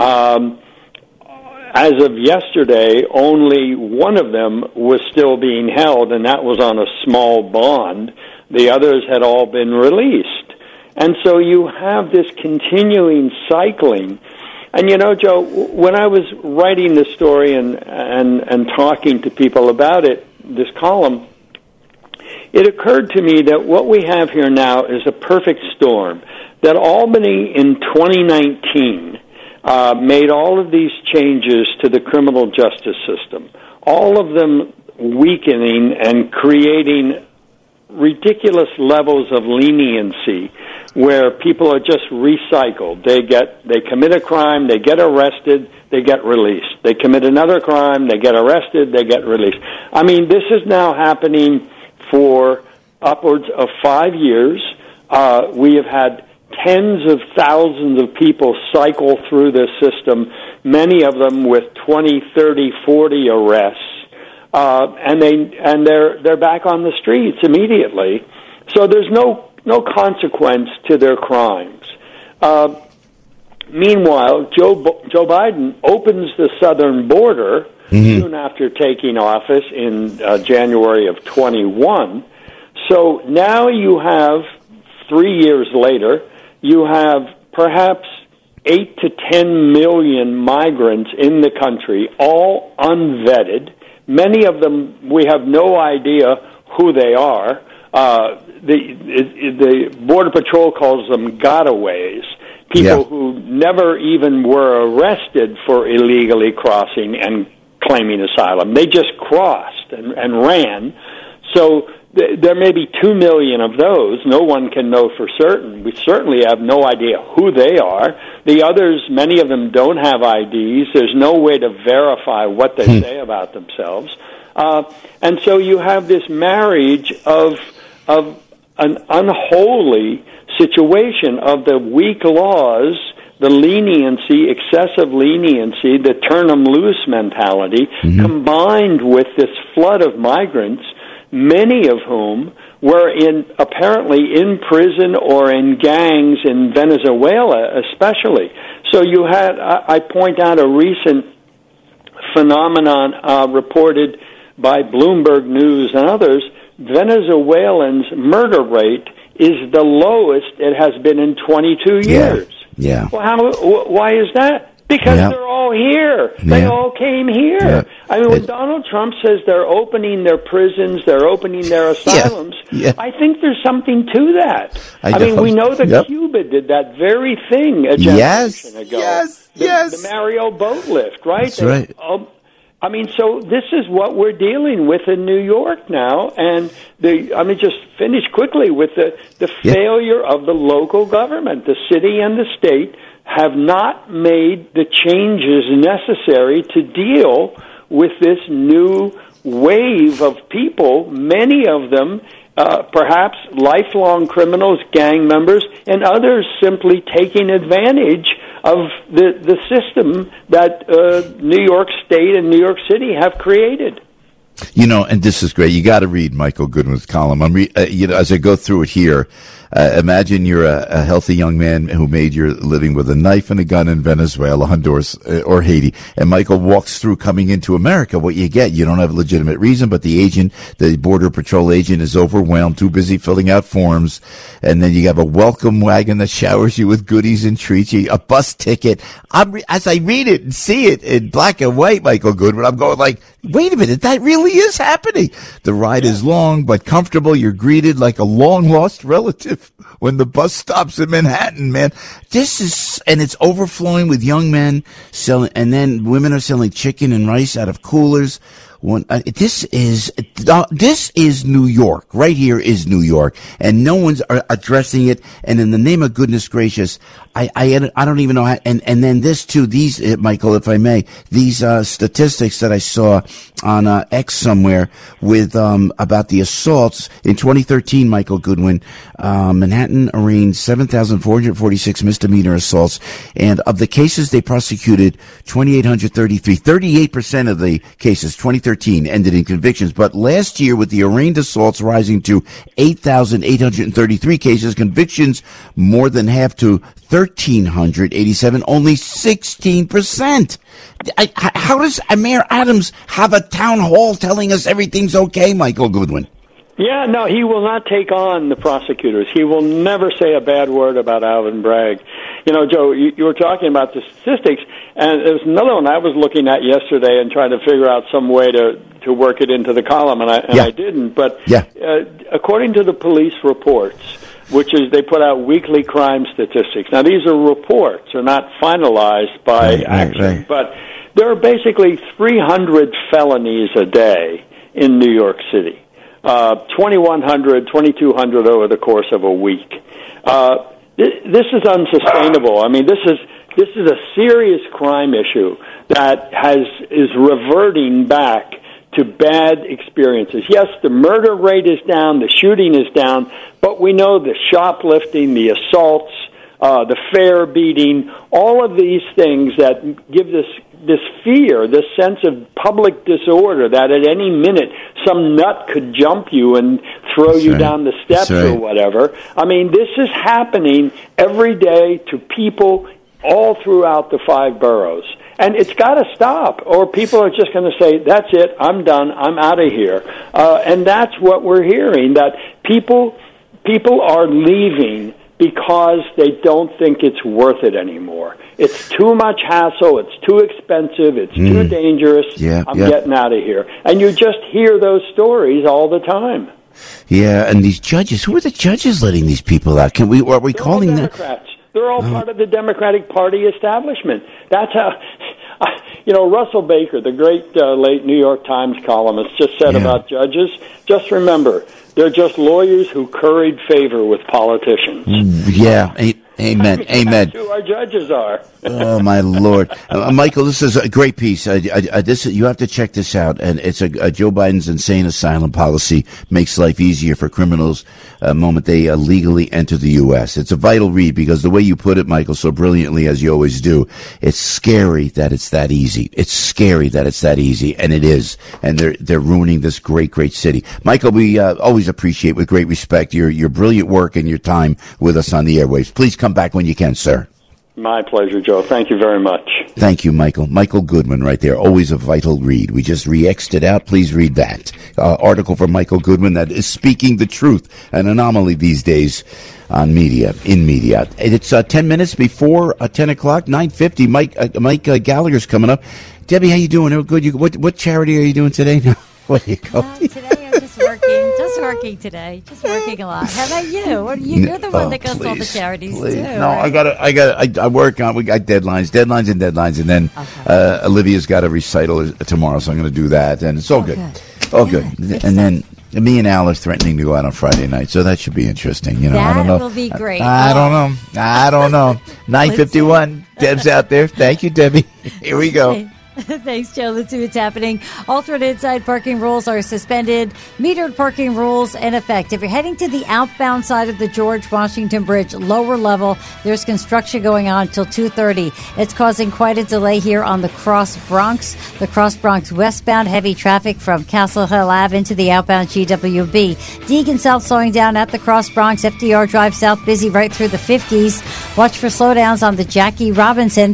As of yesterday, only one of them was still being held, and that was on a small bond. The others had all been released. And so you have this continuing cycling. And Joe, when I was writing this story and talking to people about it, this column, it occurred to me that what we have here now is a perfect storm. That Albany in 2019 made all of these changes to the criminal justice system. All of them weakening and creating ridiculous levels of leniency where people are just recycled. They commit a crime, they get arrested, they get released. They commit another crime, they get arrested, they get released. I mean, this is now happening for upwards of 5 years. We have had tens of thousands of people cycle through this system, many of them with 20, 30, 40 arrests. And they're back on the streets immediately. So there's no consequence to their crimes. Meanwhile, Joe Biden opens the southern border soon after taking office in January of 21. So now you have, 3 years later, you have perhaps 8 to 10 million migrants in the country, all unvetted. Many of them, we have no idea who they are. The Border Patrol calls them gotaways, people who never even were arrested for illegally crossing and claiming asylum. They just crossed and ran. So there may be 2 million of those. No one can know for certain. We certainly have no idea who they are. The others, many of them don't have IDs. There's no way to verify what they say about themselves. And so you have this marriage of an unholy situation of the weak laws, the leniency, excessive leniency, the turn 'em loose mentality, combined with this flood of migrants, many of whom were apparently in prison or in gangs in Venezuela especially. So you had, I point out a recent phenomenon reported by Bloomberg News and others. Venezuelans' murder rate is the lowest it has been in 22 years. Yeah. Well, why is that? Because they're all here. They all came here. I mean, when Donald Trump says they're opening their prisons, they're opening their asylums, I think there's something to that. I mean, we know that Cuba did that very thing a generation ago. The Mario boat lift, right? That's right. I mean, so this is what we're dealing with in New York now, and just finish quickly with the failure of the local government. The city and the state have not made the changes necessary to deal with this new wave of people, many of them perhaps lifelong criminals, gang members, and others simply taking advantage of the system that New York State and New York City have created. You know, and this is great. You got to read Michael Goodwin's column. As I go through it here, imagine you're a healthy young man who made your living with a knife and a gun in Venezuela, Honduras, or Haiti. And Michael walks through coming into America. What you get, you don't have a legitimate reason, but the Border Patrol agent is overwhelmed, too busy filling out forms. And then you have a welcome wagon that showers you with goodies and treats you, a bus ticket. As I read it and see it in black and white, Michael Goodwin, I'm going like, wait a minute, that really is happening. The ride is long but comfortable. You're greeted like a long-lost relative when the bus stops in Manhattan, man. And it's overflowing with young men selling, and then women are selling chicken and rice out of coolers. This is New York. Right here is New York, and no one's addressing it. And in the name of goodness gracious, I don't even know how. And then this too. These, Michael, if I may, these statistics that I saw on X somewhere with about the assaults in 2013. Michael Goodwin, Manhattan arraigned 7,446 misdemeanor assaults, and of the cases they prosecuted, 2,833. 38% of the cases, 2013, ended in convictions. But last year, with the arraigned assaults rising to 8,833 cases, convictions more than half to 1,387, only 16%. How does Mayor Adams have a town hall telling us everything's okay, Michael Goodwin? Yeah, no, he will not take on the prosecutors. He will never say a bad word about Alvin Bragg. You know, Joe, you were talking about the statistics, and there's another one I was looking at yesterday and trying to figure out some way to work it into the column, and I didn't. But according to the police reports, which is they put out weekly crime statistics. Now, these are reports. They're not finalized by action. But there are basically 300 felonies a day in New York City. 2,100, 2,200 over the course of a week. This is unsustainable. I mean, this is a serious crime issue that is reverting back to bad experiences. Yes, the murder rate is down, the shooting is down, but we know the shoplifting, the assaults, the fare beating, all of these things that give this fear, this sense of public disorder that at any minute some nut could jump you and throw you down the steps or whatever. I mean, this is happening every day to people all throughout the 5 boroughs. And it's got to stop, or people are just going to say, that's it, I'm done, I'm out of here. And that's what we're hearing, that people are leaving because they don't think it's worth it anymore. It's too much hassle, it's too expensive, it's too dangerous, I'm getting out of here. And you just hear those stories all the time. Yeah, and these judges, who are the judges letting these people out? Are we calling them Democrats? They're all part of the Democratic Party establishment. That's how, Russell Baker, the great late New York Times columnist, just said about judges, just remember, they're just lawyers who curried favor with politicians. Yeah, amen, amen. That's who our judges are. Oh, my Lord. Michael, this is a great piece. You have to check this out. And it's Joe Biden's insane asylum policy makes life easier for criminals the moment they legally enter the U.S. It's a vital read because the way you put it, Michael, so brilliantly as you always do, it's scary that it's that easy. It's scary that it's that easy, and it is. And they're ruining this great, great city. Michael, we always appreciate with great respect your brilliant work and your time with us on the airwaves. Please come back when you can, sir. My pleasure, Joe. Thank you very much. Thank you, Michael. Michael Goodman right there. Always a vital read. We just re-X'd it out. Please read that. Article from Michael Goodman that is speaking the truth. An anomaly these days in media. It's 10 minutes before 10 o'clock, 9:50. Mike Gallagher's coming up. Debbie, how you doing? Oh, good. What charity are you doing today? Where do you go? Today I'm just working today. Just working a lot. How about you? You're the one that goes to all the charities too. No, right? I work on. We got deadlines, and then Olivia's got a recital tomorrow, so I'm going to do that, and it's all good. All good. And then me and Al are threatening to go out on Friday night, so that should be interesting. I don't know. That will be great. I don't know. 9:51. Deb's out there. Thank you, Debbie. Here we go. Thanks, Joe. Let's see what's happening. Alternate inside parking rules are suspended. Metered parking rules in effect. If you're heading to the outbound side of the George Washington Bridge, lower level, there's construction going on until 2:30. It's causing quite a delay here on the Cross Bronx. The Cross Bronx westbound, heavy traffic from Castle Hill Ave into the outbound GWB. Deegan South slowing down at the Cross Bronx. FDR Drive South busy right through the 50s. Watch for slowdowns on the Jackie Robinson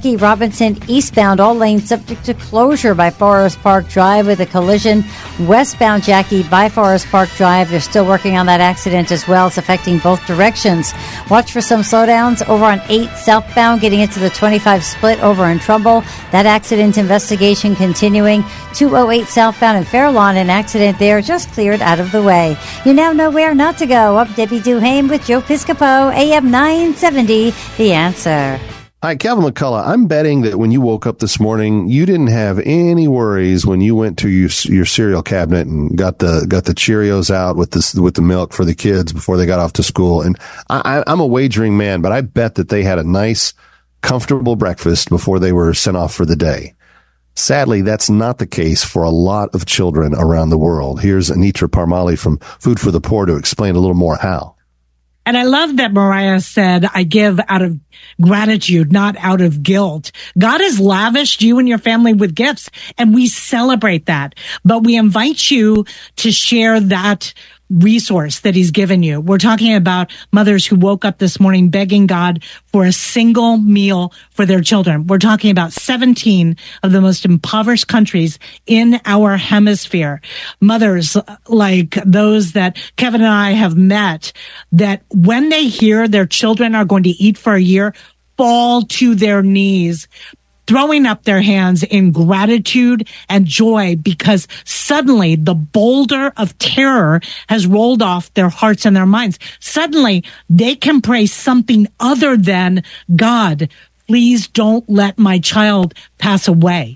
eastbound, all lanes subject to closure by Forest Park Drive with a collision. Westbound Jackie by Forest Park Drive. They're still working on that accident as well. It's affecting both directions. Watch for some slowdowns over on 8 southbound, getting into the 25 split over in Trumbull. That accident investigation continuing. 208 southbound in Fairlawn, an accident there just cleared out of the way. You now know where not to go. I'm Debbie Duhame with Joe Piscopo, AM 970, The Answer. Hi, Kevin McCullough. I'm betting that when you woke up this morning, you didn't have any worries when you went to your cereal cabinet and got the Cheerios out with the milk for the kids before they got off to school. And I'm a wagering man, but I bet that they had a nice, comfortable breakfast before they were sent off for the day. Sadly, that's not the case for a lot of children around the world. Here's Anitra Parmali from Food for the Poor to explain a little more how. And I love that Mariah said, I give out of gratitude, not out of guilt. God has lavished you and your family with gifts, and we celebrate that. But we invite you to share that resource that he's given you. We're talking about mothers who woke up this morning begging God for a single meal for their children. We're talking about 17 of the most impoverished countries in our hemisphere. Mothers like those that Kevin and I have met, that when they hear their children are going to eat for a year, fall to their knees, throwing up their hands in gratitude and joy because suddenly the boulder of terror has rolled off their hearts and their minds. Suddenly they can pray something other than, God, please don't let my child pass away.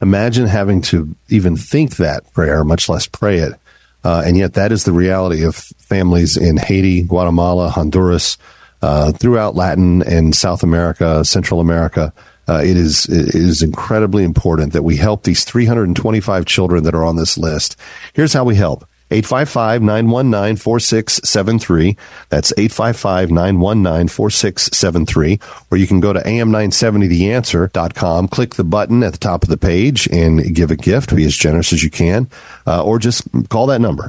Imagine having to even think that prayer, much less pray it. And yet that is the reality of families in Haiti, Guatemala, Honduras, throughout Latin and South America, Central America. It is incredibly important that we help these 325 children that are on this list. Here's how we help. 855-919-4673. That's 855-919-4673. Or you can go to am970theanswer.com, click the button at the top of the page, and give a gift. Be as generous as you can. Or just call that number,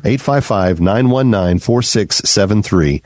855-919-4673.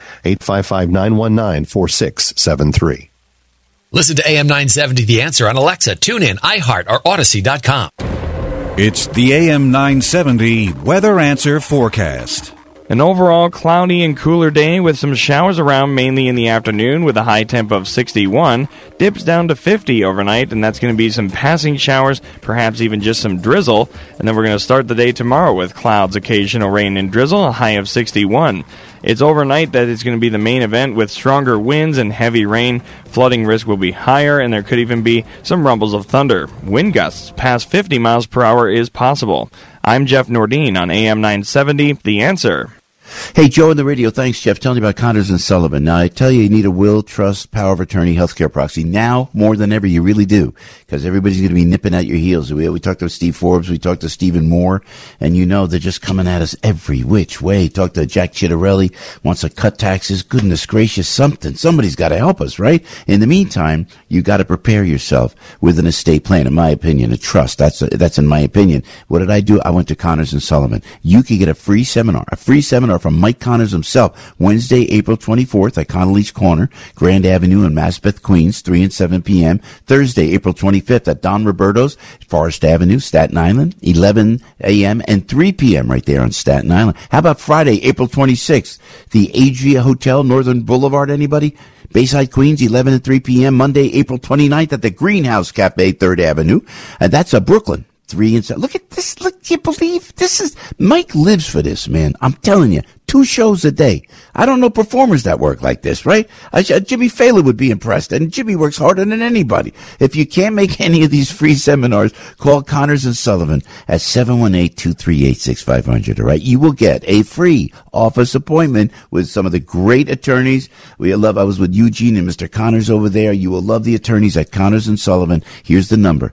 855-919-4673. Listen to AM 970 The Answer on Alexa, TuneIn, iHeart, or Odyssey.com. It's the AM 970 Weather Answer Forecast. An overall cloudy and cooler day with some showers around mainly in the afternoon with a high temp of 61. Dips down to 50 overnight, and that's going to be some passing showers, perhaps even just some drizzle. And then we're going to start the day tomorrow with clouds, occasional rain and drizzle, a high of 61. It's overnight that it's going to be the main event with stronger winds and heavy rain. Flooding risk will be higher, and there could even be some rumbles of thunder. Wind gusts past 50 miles per hour is possible. I'm Jeff Nordine on AM 970, The Answer. Hey, Joe on the radio. Thanks, Jeff. Telling you about Connors and Sullivan. Now, I tell you need a will, trust, power of attorney, healthcare proxy. Now, more than ever, you really do. Because everybody's going to be nipping at your heels. We talked to Steve Forbes. We talked to Stephen Moore. And you know, they're just coming at us every which way. Talked to Jack Chittarelli. Wants to cut taxes. Goodness gracious, something. Somebody's got to help us, right? In the meantime, you got to prepare yourself with an estate plan, in my opinion, a trust. That's in my opinion. What did I do? I went to Connors and Sullivan. You could get a free seminar from Mike Connors himself, Wednesday, April 24th at Connolly's Corner, Grand Avenue in Maspeth, Queens, 3 and 7 p.m. Thursday, April 25th at Don Roberto's, Forest Avenue, Staten Island, 11 a.m. and 3 p.m. right there on Staten Island. How about Friday, April 26th, the Adria Hotel, Northern Boulevard, anybody? Bayside, Queens, 11 and 3 p.m. Monday, April 29th at the Greenhouse Cafe, 3rd Avenue. And that's Brooklyn. 3 and 7. Look at this. Look, do you believe this is Mike lives for this, man. I'm telling you, 2 shows a day. I don't know performers that work like this, right? Jimmy Fallon would be impressed, and Jimmy works harder than anybody. If you can't make any of these free seminars, call Connors and Sullivan at 718-238-6500. All right, you will get a free office appointment with some of the great attorneys. I was with Eugene and Mr. Connors over there. You will love the attorneys at Connors and Sullivan. Here's the number: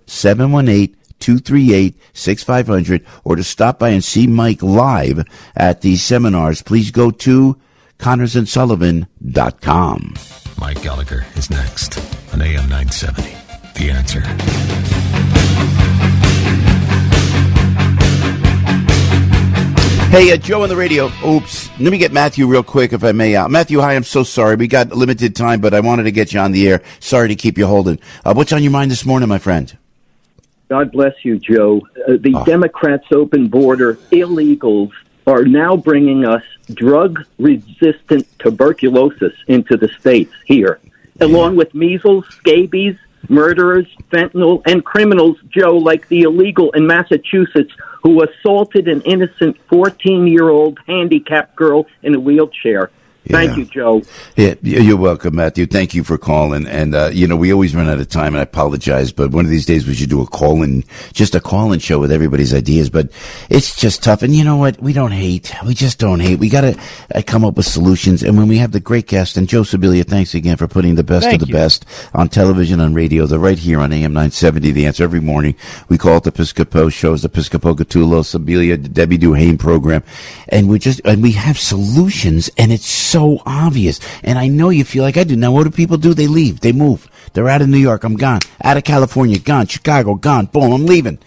718-238-6500, or to stop by and see Mike live at these seminars, please go to ConnorsandSullivan.com. Mike Gallagher is next on AM 970. The Answer. Hey, Joe on the radio. Oops. Let me get Matthew real quick, if I may. Matthew, hi, I'm so sorry. We got limited time, but I wanted to get you on the air. Sorry to keep you holding. What's on your mind this morning, my friend? God bless you, Joe. The Democrats' open border illegals are now bringing us drug-resistant tuberculosis into the states here, along with measles, scabies, murderers, fentanyl, and criminals, Joe, like the illegal in Massachusetts who assaulted an innocent 14-year-old handicapped girl in a wheelchair. Thank you, Joe. Yeah, you're welcome, Matthew. Thank you for calling. And, we always run out of time, and I apologize, but one of these days we should do a call-in show with everybody's ideas. But it's just tough. And you know what? We don't hate. We just don't hate. We got to come up with solutions. And when we have the great guest, and Joe Sibilia, thanks again for putting the best of the best on television, on radio. They're right here on AM 970, The Answer, every morning. We call it the Piscopo shows, the Piscopo Gattulo, Sibilia, the Debbie Duhane program. And we have solutions, and it's so obvious. And I know you feel like I do. Now, what do people do? They leave. They move. They're out of New York. I'm gone. Out of California. Gone. Chicago. Gone. Boom. I'm leaving.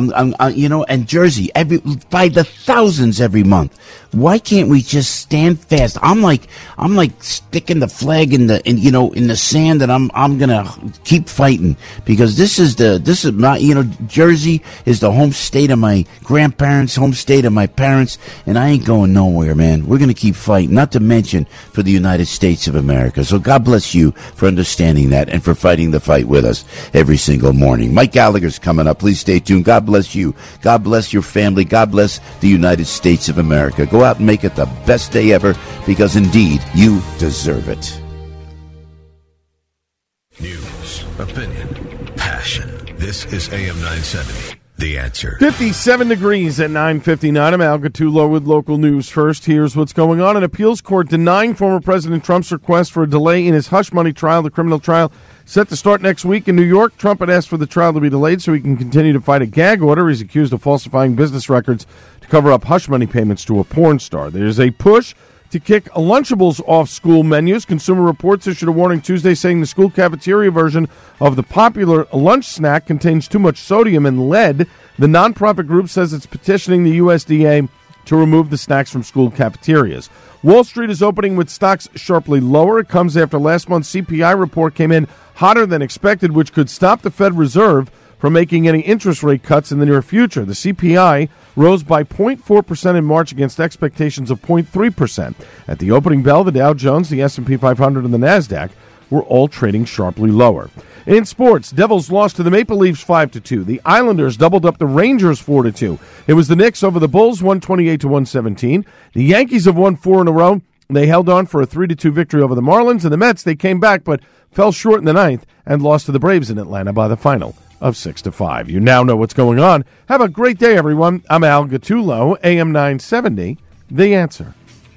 And Jersey. By the thousands every month. Why can't we just stand fast? I'm like sticking the flag in the sand, and I'm gonna keep fighting, because this is my, Jersey is the home state of my grandparents, home state of my parents, and I ain't going nowhere, man. We're gonna keep fighting, not to mention for the United States of America. So God bless you for understanding that and for fighting the fight with us every single morning. Mike Gallagher's coming up. Please stay tuned. God bless you. God bless your family. God bless the United States of America. Go out and make it the best day ever, because indeed you deserve it. News, opinion, passion. This is AM 970, The Answer. 57 degrees at 9:59. I'm Al Gattulo with local news first. Here's what's going on. An appeals court denying former President Trump's request for a delay in his hush money trial. The criminal trial set to start next week in New York. Trump had asked for the trial to be delayed so he can continue to fight a gag order. He's accused of falsifying business records to cover up hush money payments to a porn star. There's a push to kick Lunchables off school menus. Consumer Reports issued a warning Tuesday saying the school cafeteria version of the popular lunch snack contains too much sodium and lead. The nonprofit group says it's petitioning the USDA to remove the snacks from school cafeterias. Wall Street is opening with stocks sharply lower. It comes after last month's CPI report came in hotter than expected, which could stop the Fed Reserve from making any interest rate cuts in the near future. The CPI rose by 0.4% in March against expectations of 0.3%. At the opening bell, the Dow Jones, the S&P 500, and the NASDAQ were all trading sharply lower. In sports, Devils lost to the Maple Leafs 5-2. The Islanders doubled up the Rangers 4-2. It was the Knicks over the Bulls 128-117. The Yankees have won 4 in a row. They held on for a 3-2 victory over the Marlins. And the Mets, they came back but fell short in the ninth and lost to the Braves in Atlanta by the final of 6-5. You now know what's going on. Have a great day, everyone. I'm Al Gattulo, AM 970, The Answer.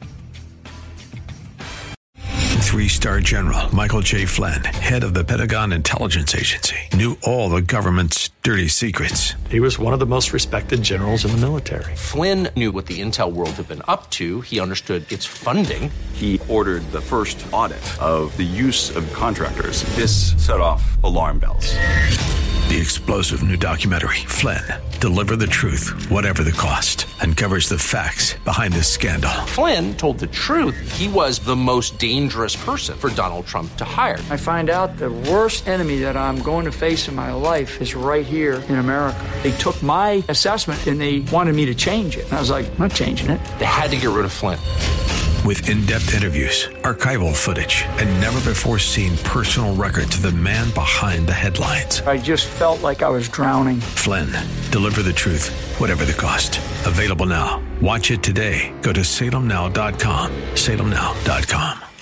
3-star General Michael J. Flynn, head of the Pentagon Intelligence Agency, knew all the government's dirty secrets. He was one of the most respected generals in the military. Flynn knew what the intel world had been up to. He understood its funding. He ordered the first audit of the use of contractors. This set off alarm bells. The explosive new documentary, Flynn, Deliver the Truth, Whatever the Cost, uncovers the facts behind this scandal. Flynn told the truth. He was the most dangerous person for Donald Trump to hire. I find out the worst enemy that I'm going to face in my life is right here in America. They took my assessment and they wanted me to change it. And I was like, I'm not changing it. They had to get rid of Flynn. With in-depth interviews, archival footage, and never-before-seen personal records of the man behind the headlines. I just felt like I was drowning. Flynn, Deliver the Truth, Whatever the Cost. Available now. Watch it today. Go to salemnow.com. salemnow.com.